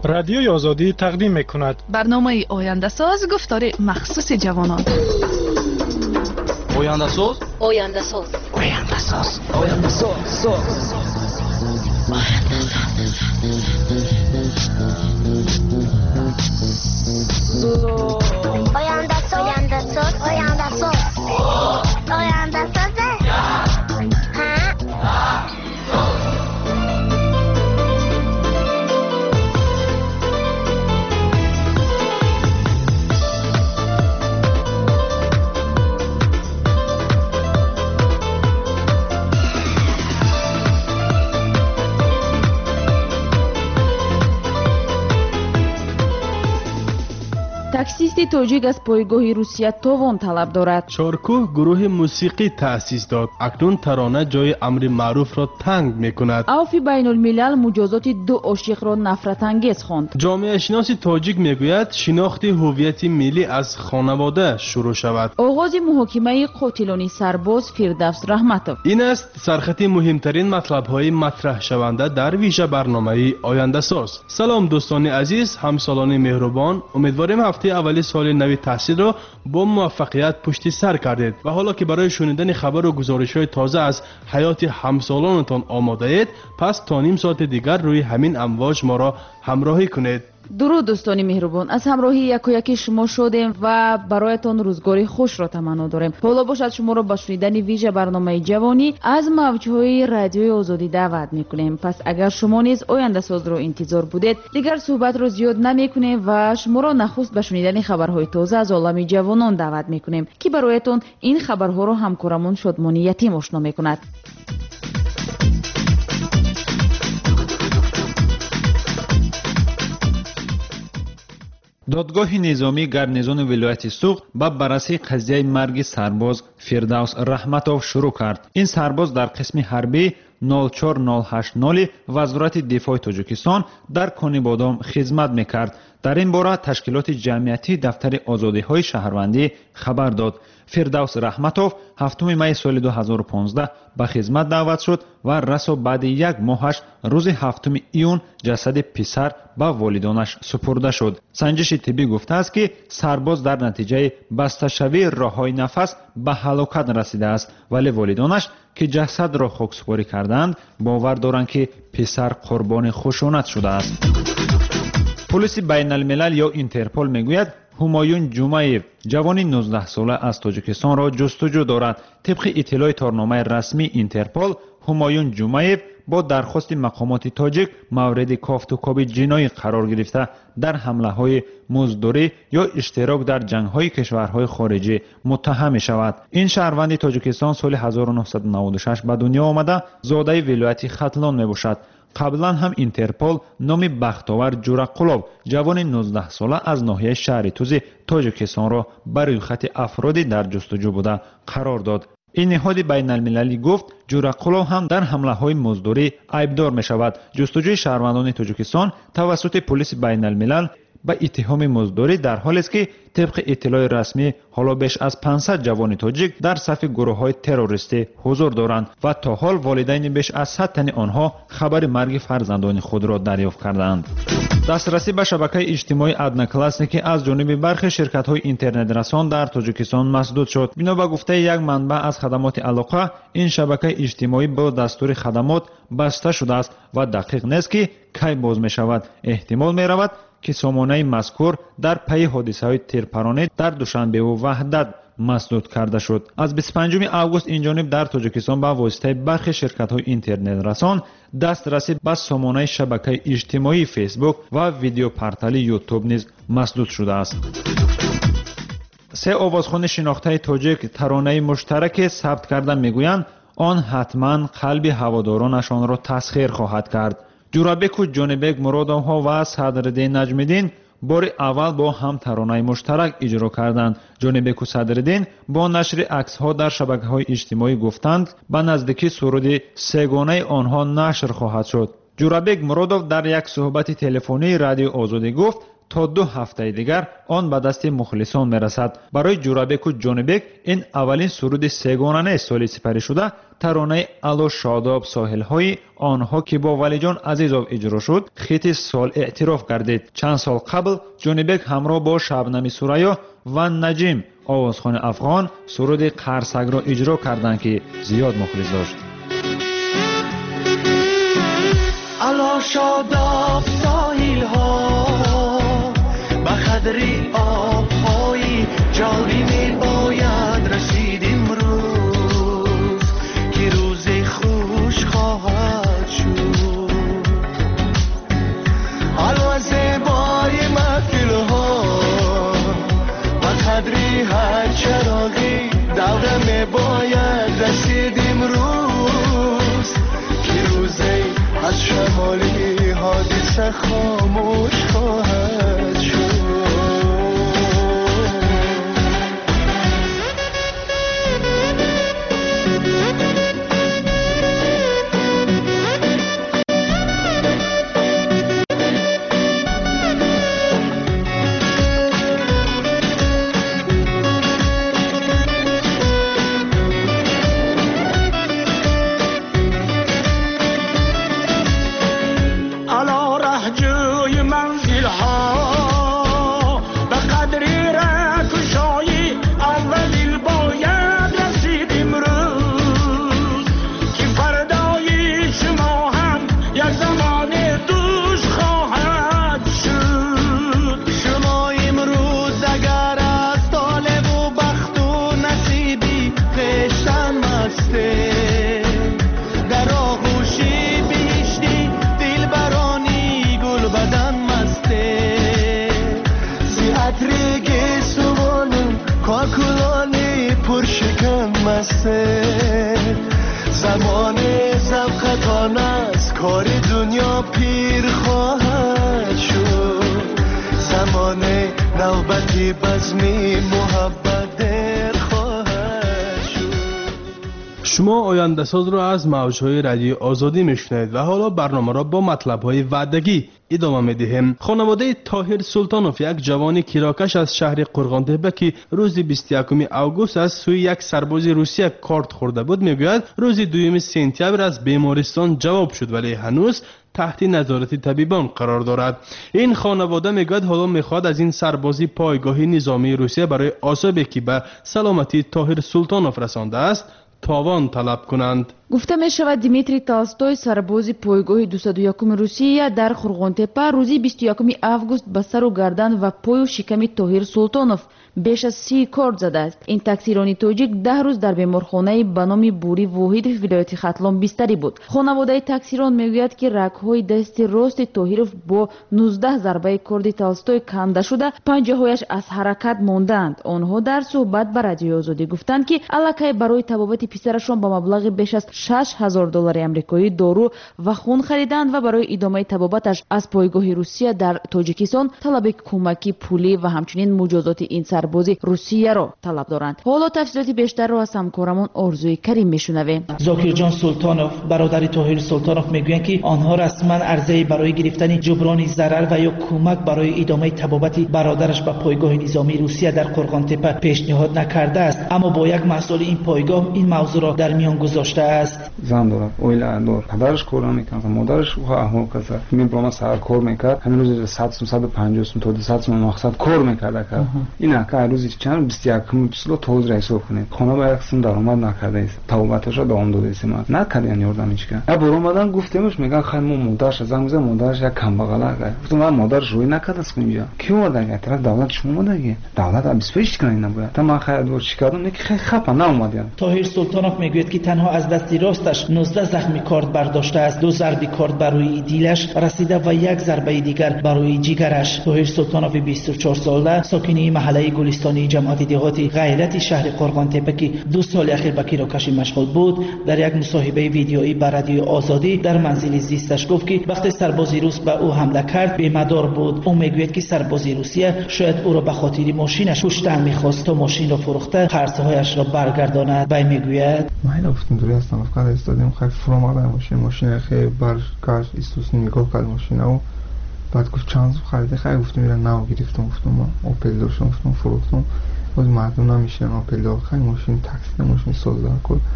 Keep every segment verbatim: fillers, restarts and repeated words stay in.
رادیوی آزادی تقدیم می‌کند برنامه آینده ساز گفتار مخصوص جوانان. آینده ساز آینده ساز آینده ساز آینده ساز آینده ساز آینده ساز آینده ساز آینده ساز таксисти тоҷик аз пойгоҳи русия товон талаб дорад. чоркӯҳ гурӯҳи мусиқӣ таъсис дод. акнун тарона ҷои амри маъруфро танг мекунад. авфи байнулмилал муҷозоти ду ошиқро нафратангез хонд. ҷомеашиноси тоҷик мегӯяд шинохти ҳуввияти миллӣ аз хонавода шурӯъ шавад. оғози муҳокимаи қотилони сарбоз Фирдавс Раҳматов. ин аст сархати муҳимтарин матлабҳои матраҳшаванда дар вижа барномаи ояндасоз. салом дӯстони азиз, ҳамсолони меҳрубон, умедворем ҳафтаи аввали соли нави таҳсилро бо муваффақият пушти сар кардед ва ҳоло ки барои шунидани хабару гузоришҳои тоза аз ҳаёти ҳамсолонатон омодаед, пас то ним соати дигар рӯи ҳамин амвоҷ моро ҳамроҳӣ кунед. дуруд дӯстони меҳрубон, аз ҳамроҳии якояки шумо шодем ва бароятон рӯзгори хушро таманно дорем. ҳоло бошад шуморо ба шунидани вижа барномаи ҷавонӣ аз мавҷҳои радиои озодӣ даъват мекунем. пас агар шумо низ ояндасозро интизор будед, дигар суҳбатро зиёд намекунем ва шуморо нахуст ба шунидани хабарҳои тоза аз олами ҷавонон даъват мекунем, ки бароятон ин хабарҳоро ҳамкорамон Шодмони Ятим ошно мекунад. додгоҳи низомии гарнизони вилояти Суғд ба баррасии қазияи марги сарбоз Фирдавс Раҳматов шурӯъ кард. ин сарбоз дар қисми ҳарбии нол чор нол ҳашт нол вазорати дифоъи Тоҷикистон дар Конибодом хизмат мекард. дар ин бора ташкилоти ҷамъиятии дафтари озодиҳои шаҳрвандӣ хабар дод. Фирдавс Раҳматов ҳафтуми майи соли ду ҳазору понздаҳ ба хизмат даъват шуд ва расо баъди як моҳаш рӯзи ҳафтуми июн ҷасади писар ба волидонаш супурда шуд. санҷиши тиббӣ гуфтааст, ки сарбоз дар натиҷаи басташавии роҳҳои нафас ба ҳалокат расидааст, вале волидонаш ки ҷасадро хоксупорӣ кардаанд, бовар доранд, ки писар қурбони хушунат шудааст. пулиси байналмилал ё Интерпол мегӯяд, ҳумоюн Ҷумаев ҷавони нуздаҳ-сола аз Тоҷикистонро ҷустуҷӯ дорад. тибқи иттилои торномаи расмии Интерпол, ҳумоюн Ҷумаев бо дархости мақомоти тоҷик мавриди кофтукоби ҷиноӣ қарор гирифта дар ҳамлаҳои муздурӣ ё иштирок дар ҷангҳои кишварҳои хориҷӣ муттаҳам мешавад. ин шаҳрванди Тоҷикистон соли ҳазору нуҳсаду наводу шаш ба дунё омада, зодаи вилояти Хатлон мебошад. қаблан ҳам Интерпол номи Бахтовар Ҷураққулов ҷавони нуздаҳсола аз ноҳияи шаҳри Тузи Тоҷикистонро ба рӯйхати афроди дар ҷустуҷӯ буда қарор дод. ин ниҳоди байналмилалӣ гуфт, Ҷураққулов ҳам дар ҳамлаҳои муздурӣ айбдор мешавад. ҷустуҷӯи шаҳрвандони Тоҷикистон тавассути пулиси байналмилал ба иттиҳоми муздурӣ дар ҳолест, ки тибқи иттилои расмӣ ҳоло беш аз пансад ҷавони тоҷик дар сафи гурӯҳҳои террористӣ ҳузур доранд ва то ҳол волидайни беш аз сад тани онҳо хабари марги фарзандони худро дарёфт карданд. дастрасӣ ба шабакаи иҷтимоии Одноклассники аз ҷониби бархе ширкатҳои интернетрасон дар Тоҷикистон масдуд шуд. бино ба гуфтаи як манбаъ аз хадамоти алоқа, ин шабакаи иҷтимоӣ бо дастури хадамот баста шудааст ва дақиқ нест, ки кай боз мешавад. эҳтимол меравад, ки сомонаи мазкур дар пайи ҳодисаҳои тирпаронӣ дар Душанбеву Ваҳдат масдуд карда шуд. аз бисту панҷуми август инҷониб дар Тоҷикистон ба воситаи бархи ширкатҳои интернетрасон дастрасӣ ба сомонаи шабакаи иҷтимоии Фейсбук ва видеопортали Ютуб низ масдуд шудааст. се овозхони шинохтаи тоҷик таронаи муштараке сабт карда мегӯянд, он ҳатман қалби ҳаводоронашонро тасхир хоҳад кард. ҷурабеку ҷонибек Муродовҳо ва Садриддин Наҷмиддин бори аввал бо ҳам таронаи муштарак иҷро карданд. ҷонибеку Садриддин бо нашри аксҳо дар шабакаҳои иҷтимоӣ гуфтанд, ба наздикӣ суруди сегонаи онҳо нашр хоҳад шуд. ҷурабек Муродов дар як суҳбати телефонии Радиои Озодӣ гуфт, то ду ҳафтаи дигар он ба дасти мухлисон мерасад. барои ҷурабеку ҷонибек ин аввалин суруди сегона нест. соли сипарӣ шуда ترانه الو شاداب ساحل‌های آنها که با ولیجان عزیزов اجرا شد خیت سال اعتراف گردید. چند سال قبل جونیبک همراه با شبنم سوریا و نجیم آوازخوان افغان سرود قرصک را اجرا کردند که زیاد مخلص داشت. الو شاداب ساحل‌ها به قدری آب‌های جاری می‌باید رسید امروز که روز خوش خواهد شد. الو زیبای محفل‌ها به قدری هر چراغی دوره می‌باید رسید امروز که روز از شمالی حادثه خاموش خواهد شد. زمان زبخطان است کار دنیا پیر خواهد شد. زمان نوبتی بزمی محبت در خواهد شد. شما آینده ساز را از موجهای رادیو آزادی میشنوید و حالا برنامه را با مطلب‌های وعدگی ادامه می‌دهیم. خانواده طاهر سلطانوف یک جوان کیراکش از شهر قرغان‌تپه که روز بیست و یکم اوگوست از سوی یک سرباز روسیه کارت خورده بود میگوید روز دوم سپتامبر از بیمارستان جواب شد ولی هنوز تحت نظارت طبیبان قرار دارد. این خانواده میگوید حالا میخواد از این سربازی پایگاه نظامی روسیه برای آسیبی که به سلامتی طاهر سلطانوف رسانده است تاوان طلب کنند. گفته می شود دیمیتری تالستوی سرباز پایگاه دویست و یکم روسیه در قرغان‌تپه روزی بیست و یکم اوگوست به سر و گردن و پای و شکم طاهر سلطانوف بیش از سی کارت زده است. این تکثیرانی تاجیک ده روز در بیمارخانه به نام بوری واحد ولایت ختلان بستری بود. خانواده تکثیران میگوید که رگ‌های دست راست طاهرов با نوزده ضربه کارد تالستوی کنده شده پنجه‌هایش از حرکت ماندند. آنها در صحبت با رادیو آزادی گفتند که الکی برای تبابت پسرشان با مبلغ بیش از شش هزار دلار آمریکایی دارو و خون خریدند و برای ادامه تبابتش از پایگاه روسیه در تاجیکستان طلب کمکی پولی و همچنین مجازات این سربازی روسیه را طلب دارند. حالا تفصیلات بیشتر را از همکارمون آرزوی کریم میشنویم. زاکر جان سلطانوف برادر طاهر سلطانوف میگویند که آنها رسما عرضه برای گرفتن جبران ضرر و یا کمک برای ادامه تبابت برادرش به پایگاه نظامی روسیه در قرغان‌تپه پیشنهاد نکرده است، اما با یک مسئول این پایگاه این موضوع را در میان گذاشته است. زن دارد، اویله دارد، پدرش کار نمی‌کند، مادرش او احوال کرد. می برام سر کار میکرد، همین روز صد صد و پنجاه تا دویست مقصد کار میکرد که این که روزی چند بیست و یک چلو توز رئیس کنه خانه با یک سم درآمد نکرده است، تبابتش را دوام داده است. ما نکرد یعنی یاردم هیچ که ابر اومدن گفتمش میگن خانم مادرش زنگ زد، مادرش یک کم بغلا کرد. گفتم من مادرش روی نکرد است اینجا کی اومده طرف دولت شما اومده دولت بیست و پنج کنه نبود تا من خیلی دور شکایت نک خیلی خفه ناومد. طاهر سلطانوف میگوید که تنها از دست راستش نوزده زخمی کارد برداشته است، دو ضربه کارد برای دیلش رسیده و یک ضربه دیگر برای جیگرش. طاهر سلطانوف بیست و چهار ساله ساکن محله گلستانی جماعت دهاتی غیرت شهر قرغان‌تپه که دو سال اخیر به کیراکشی مشغول بود در یک مصاحبه ویدیویی با رادیو آزادی در منزل زیستش گفت که وقتی سرباز روس به او حمله کرد بی‌مدار بود. او میگوید که سرباز روسیه شاید او را به خاطر ماشینش کشتن می‌خواست تا ماشین را فروخته خرس‌هایش را برگرداند. وی میگوید من گفتم دوری هستم فقط استادیم خیلی فرام آقای ماشین ماشین خیلی برگشت ایستوس نگاه کرد ماشین او بعد گفت چند خریده خیلی گفتم میرن نو گرفتم گفتم من اوپل داشتم گفتم فروختم باز مردم نمیشن اوپل دار خیلی ماشین تاکسی ماشین ساز کل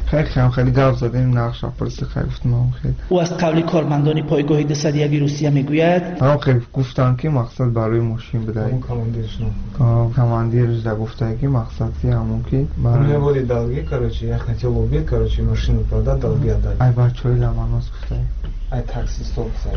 خیلی خیلی خیلی گاف زدیم نقش پلیس خیلی گفتم خیلی او از قبل کارمندان پایگاه دویست و یک روسیه میگوید هم خیلی گفتن که مقصد برای ماشین بدهید کاماندیرش نه کاماندیرش در گفته که مقصدی همون که برای بودی دالگی کارچی یخنتی بودی کارچی ماشین پردا دالگی داد ای بچه‌ای لمانوس گفته ای تاکسی استوب سایه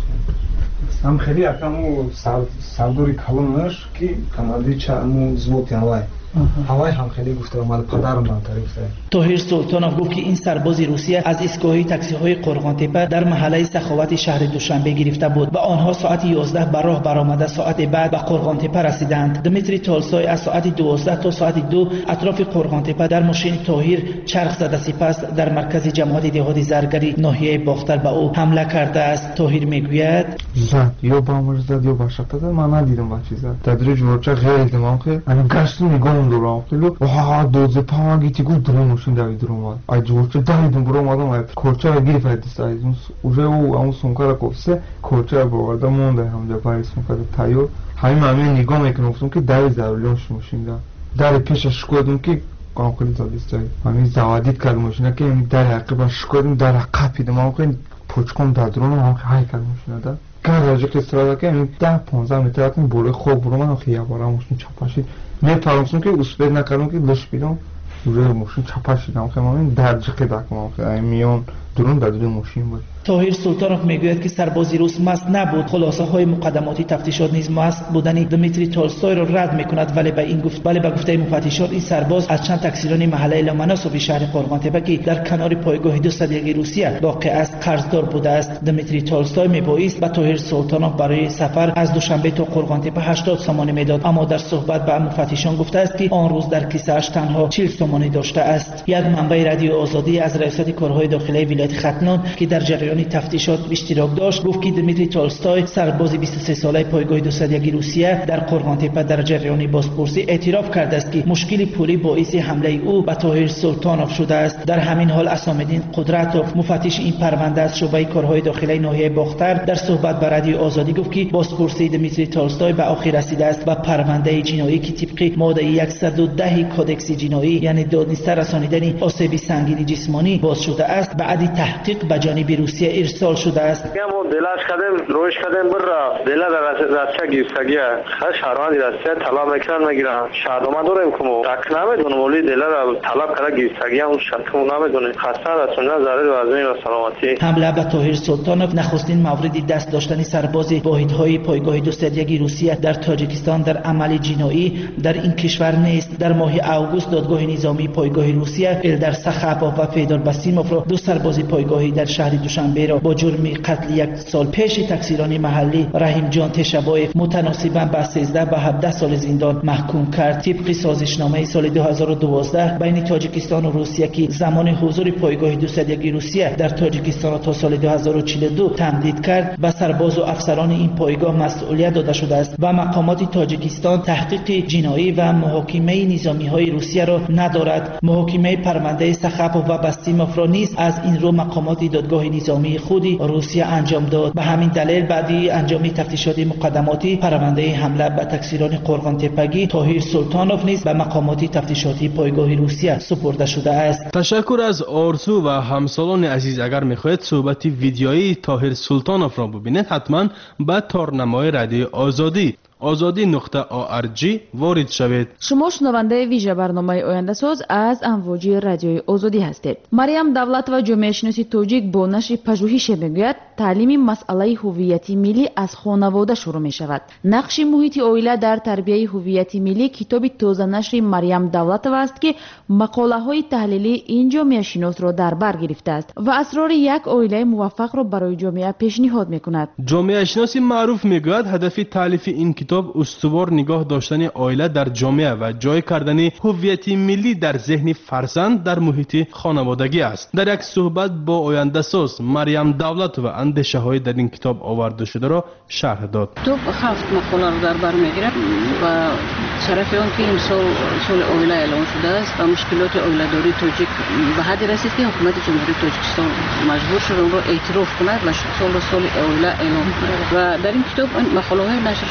کارچی هم خیلی اکامو سردوری کلونش که کاماندیر چامو زوتی هوای هوای هم خیلی گفته مال پدرم من تعریف کرد. طاهر سلطانوف گفت که این سرباز روسیه از ایستگاه تاکسی های قرغان تپه در محله سخاوت شهر دوشنبه گرفته بود و آنها ساعت یازده به راه برآمده ساعت بعد به قرغان تپه رسیدند. دمیتری تولستوی از ساعت دوازده تا ساعت دو اطراف قرغان تپه در ماشین طاهر چرخ زده، سپس در مرکز جماعت دهات زرگری ناحیه باختر به او حمله کرده است. طاهر میگوید زد یا بامر زد یا باشقه زد، من ندیدم بچه زد. تدریج ورچه غیر دیدم که انا گشت نگاه دورم خیلو واه دوزه پاگیتی گفت درو ماشین دوید درو ای جورچه دویدم برو اومدم ای کورچه رو گیری فایدست ای اوجه او اون سونکا رو کفسه کورچه رو بورده مونده همجا پای سونکا رو تایو همین معنی نگاه میکنم گفتم که دوید زولیانش ماشین دا در پیشش کردم که قام خیلی زادیست ای همین زوادید کرد ماشینه که در عقبش کردم در عقب پیدم هم که پوچکم در درون هم های کرد ماشینه دا گراجه که استراده که همین ده پانزده متر کنیم بوله خوب برو من خیلی بارم ماشین چپاشید نه فراموشم که اسپید نکردم که لش بیدم روی ماشین چپاشیدم که من درجه که دکم که میون درون در روی ماشین بود. طاهر سلطانوف میگوید که سربازی روس مست نبود. خلاصه های مقدماتی تفتیشات نیز مست بودن دمیتری تولستوی را رد میکند، ولی به این گفت ولی به گفته مفتشات این سرباز از چند تقصیرانی محله لومناسوف شهر قرغان تپه که در کنار پایگاه دویست و یک روسیه واقع است قرضدار بوده است. دمیتری تولستوی میبایست به طاهر سلطانوف برای سفر از دوشنبه تا قرغان تپه هشتاد سامانی میداد، اما در صحبت به مفتشان گفته است که آن روز در کیسه اش تنها چهل سامانی داشته است. یک منبع رادیو آزادی از رئیست کارهای داخلی ولایت ختنان که در جریان تفتیشات اشتراک داشت گفت که دمیتری تولستوی سرباز بیست و سه ساله پایگاه دویست و یک روسیه در قرغان تپه در جریان بازپرسی اعتراف کرده است که مشکل پولی باعث حمله او به طاهر سلطانوف شده است. در همین حال اسامالدین قدرتوف مفتش این پرونده از شعبه کارهای داخلی ناحیه باختر در صحبت با رادیو آزادی گفت که بازپرسی دمیتری تولستوی به آخر رسیده است و پرونده جنایی که طبق ماده صد و ده کودکس جنایی یعنی دادنیسته رسانیدن آسیب سنگین جسمانی باز شده است بعد تحقیق به جانب روسیه ارسال شده است. ما دلاش کردیم روش کردیم برا دلا در راسته گیرسگیه خش شهروندی راسته طلب میکنن میگیرن شهرمان داریم که تک نمیدونم ولی دلا را طلب کرده گیرسگیه اون شرط نمیدونه خسته رسونده ضرر وزن و سلامتی. حمله به طاهر سلطانوف نخستین موردی دست داشتن سرباز واحدهای پایگاه دویست و یک روسیه در تاجیکستان در عمل جنایی در این کشور نیست. در ماه اوگوست دادگاه نظامی پایگاه روسیه الدر سخاپوف و فیدور باسیموف را دو سرباز پایگاهی در شهر دوشنبه را با جرم قتل یک سال پیش تقصیران محلی رحیم جان تشبایف متناسباً با سیزده و هفده سال زندان محکوم کرد. طبق سازشنامه سال دو هزار و دوازده بین تاجیکستان و روسیه که زمان حضور پایگاه دویست و یک روسیه در تاجیکستان تا سال دو هزار و چهل و دو تمدید کرد و سرباز و افسران این پایگاه مسئولیت داده شده است و مقامات تاجیکستان تحقیق جنایی و محاکمه نظامی های روسیه را ندارد. محاکمه پرونده سخاپوف و باسیموف را نیز از این رو مقامات دادگاه نظامی خودی روسیه انجام داد. به همین دلیل بعدی انجام تفتیشات مقدماتی پرونده حمله به تقصیران قرغان تپگی طاهر سلطانوف نیز به مقامات تفتیشاتی پایگاه روسیه سپرده شده است. تشکر از آرزو و همسالان عزیز. اگر میخواهید صحبت ویدیویی طاهر سلطانوف را ببینید حتما به تارنمای رادیو آزادی آزادی نقطه آرجی وارد شوید. شما شنونده ویژه برنامه آینده ساز از امواج رادیوی آزادی هستید. مریم دولت و جامعه شناسی تاجیک با نشر پژوهش میگوید تعلیم مسئله هویتی ملی از خانواده شروع می شود. نقش محیط عائله در تربیت هویت ملی کتاب تازه نشر مریم دولت است که مقاله های تحلیلی این جامعه شناس را در بر گرفته است و اسرار یک عائله موفق را برای جامعه پیشنهاد میکند. جامعه شناسی معروف میگوید هدف تالیف این کتاب استوار نگاه داشتن عائله در جامعه و جای کردن هویت ملی در ذهن فرزند در محیط خانوادگی است. در یک صحبت با آینده ساز مریم دولت و اندیشه های در این کتاب آورده شده را شرح داد. کتاب هفت مقاله را در بر میگیرد و شرف آن که این سال سال عائله اعلام شده است و مشکلات عائله داری تاجیک به حدی رسید که حکومت جمهوری تاجیکستان مجبور شد اون را اعتراف کند و سال سال عائله اعلام کند و در این کتاب مقاله های نشر شدند که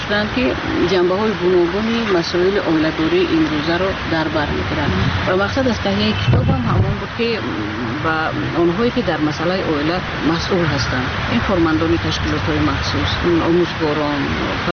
جنبه‌های گوناگونی مسائل اولیداری امروزه رو در بر می‌گیرند و مقصد از تهیه کتاب هم همون بود که با اونهایی که در مسئله اولیه مسئول هستند این فرماندهان تشکیلات‌های مخصوص آموزگاران